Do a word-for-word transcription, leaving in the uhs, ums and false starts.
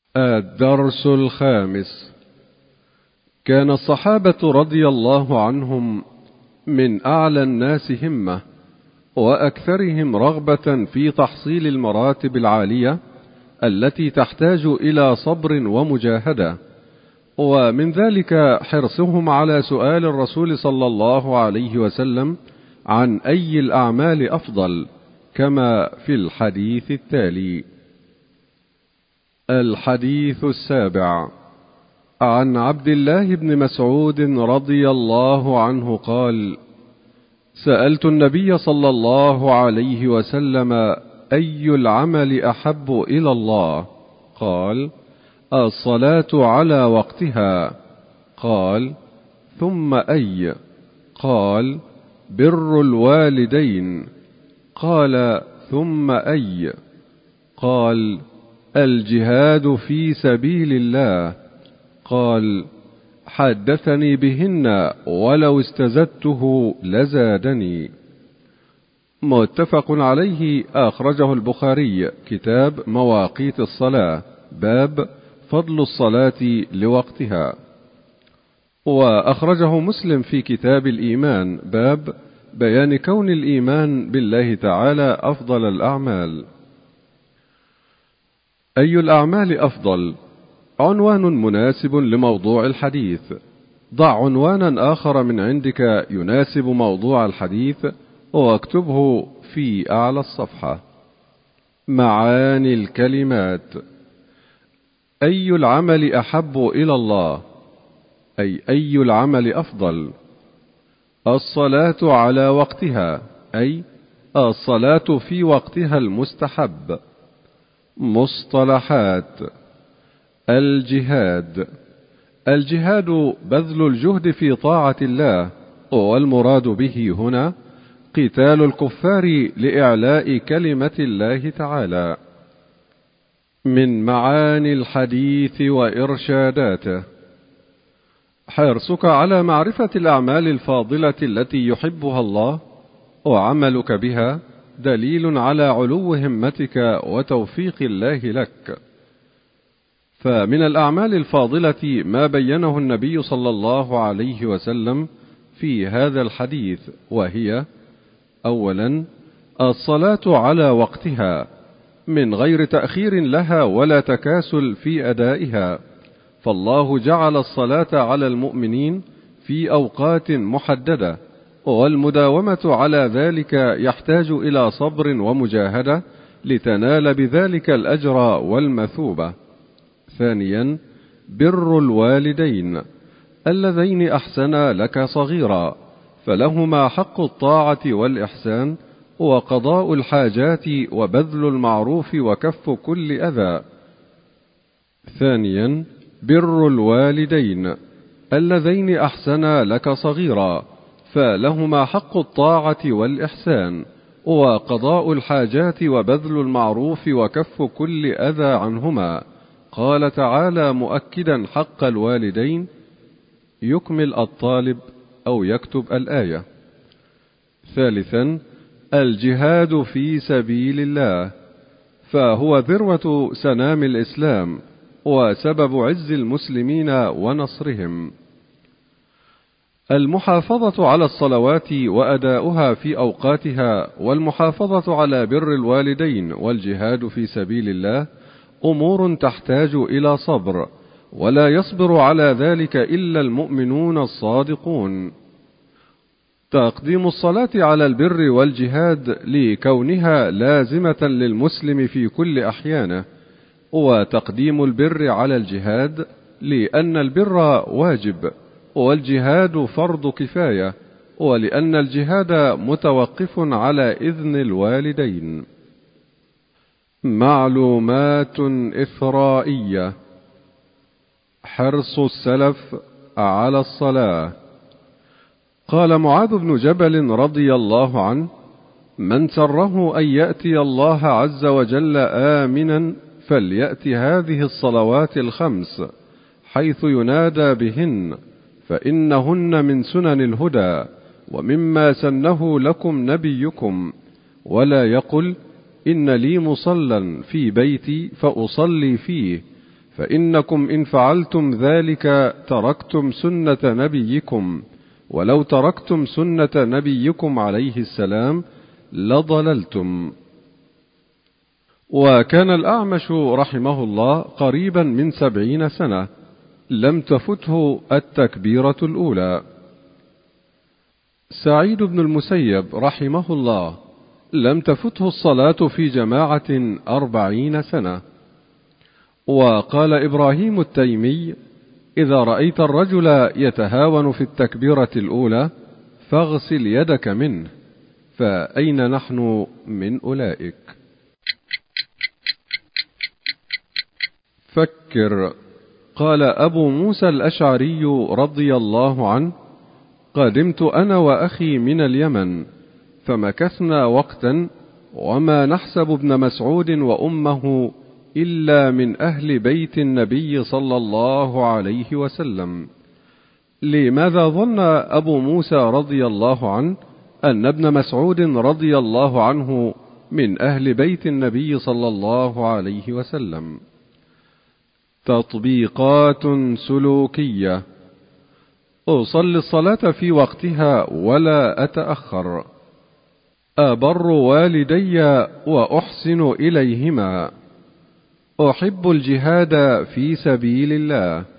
الدرس الخامس. كان الصحابة رضي الله عنهم من أعلى الناس همة وأكثرهم رغبة في تحصيل المراتب العالية التي تحتاج إلى صبر ومجاهدة، ومن ذلك حرصهم على سؤال الرسول صلى الله عليه وسلم عن أي الأعمال أفضل، كما في الحديث التالي. الحديث السابع. عن عبد الله بن مسعود رضي الله عنه قال: سألت النبي صلى الله عليه وسلم أي العمل أحب إلى الله؟ قال: الصلاة على وقتها. قال: ثم أي؟ قال: بر الوالدين. قال: ثم أي؟ قال: الجهاد في سبيل الله. قال: حدثني بهن ولو استزدته لزادني. متفق عليه. أخرجه البخاري كتاب مواقيت الصلاة، باب فضل الصلاة لوقتها. وأخرجه مسلم في كتاب الإيمان، باب بيان كون الإيمان بالله تعالى أفضل الأعمال. أي الأعمال أفضل؟ عنوان مناسب لموضوع الحديث. ضع عنوانا آخر من عندك يناسب موضوع الحديث واكتبه في أعلى الصفحة. معاني الكلمات. أي العمل أحب إلى الله؟ أي أي العمل أفضل؟ الصلاة على وقتها، أي الصلاة في وقتها المستحب. مصطلحات. الجهاد. الجهاد بذل الجهد في طاعة الله، والمراد به هنا قتال الكفار لإعلاء كلمة الله تعالى. من معاني الحديث وإرشاداته. حرصك على معرفة الأعمال الفاضلة التي يحبها الله وعملك بها دليل على علو همتك وتوفيق الله لك. فمن الأعمال الفاضلة ما بينه النبي صلى الله عليه وسلم في هذا الحديث، وهي: أولا، الصلاة على وقتها من غير تأخير لها ولا تكاسل في أدائها، فالله جعل الصلاة على المؤمنين في أوقات محددة، والمداومة على ذلك يحتاج إلى صبر ومجاهدة لتنال بذلك الأجر والمثوبة. ثانيا، بر الوالدين اللذين أحسنا لك صغيرا، فلهما حق الطاعة والإحسان وقضاء الحاجات وبذل المعروف وكف كل أذى. ثانيا، بر الوالدين اللذين أحسنا لك صغيرا، فلهما حق الطاعة والإحسان وقضاء الحاجات وبذل المعروف وكف كل أذى عنهما. قال تعالى مؤكدا حق الوالدين: يكمل الطالب أو يكتب الآية. ثالثا، الجهاد في سبيل الله، فهو ذروة سنام الإسلام وسبب عز المسلمين ونصرهم. المحافظة على الصلوات وأداؤها في أوقاتها، والمحافظة على بر الوالدين والجهاد في سبيل الله أمور تحتاج إلى صبر، ولا يصبر على ذلك إلا المؤمنون الصادقون. تقديم الصلاة على البر والجهاد لكونها لازمة للمسلم في كل أحيانه، وتقديم البر على الجهاد لأن البر واجب والجهاد فرض كفاية، ولأن الجهاد متوقف على إذن الوالدين. معلومات إثرائية. حرص السلف على الصلاة. قال معاذ بن جبل رضي الله عنه: من سره أن يأتي الله عز وجل آمنا فليأت هذه الصلوات الخمس حيث ينادى بهن، فإنهن من سنن الهدى ومما سنه لكم نبيكم، ولا يقل إن لي مصلى في بيتي فأصلي فيه، فإنكم إن فعلتم ذلك تركتم سنة نبيكم، ولو تركتم سنة نبيكم عليه السلام لضللتم. وكان الأعمش رحمه الله قريبا من سبعين سنة لم تفته التكبيرة الأولى. سعيد بن المسيب رحمه الله لم تفته الصلاة في جماعة أربعين سنة. وقال إبراهيم التيمي: إذا رأيت الرجل يتهاون في التكبيرة الأولى فاغسل يدك منه، فأين نحن من أولئك؟ فكر. قال أبو موسى الأشعري رضي الله عنه: قدمت أنا وأخي من اليمن فمكثنا وقتا، وما نحسب ابن مسعود وأمه إلا من أهل بيت النبي صلى الله عليه وسلم. لماذا ظن أبو موسى رضي الله عنه أن ابن مسعود رضي الله عنه من أهل بيت النبي صلى الله عليه وسلم؟ تطبيقات سلوكية: أصلي الصلاة في وقتها ولا أتأخر، أبر والدي وأحسن إليهما، أحب الجهاد في سبيل الله.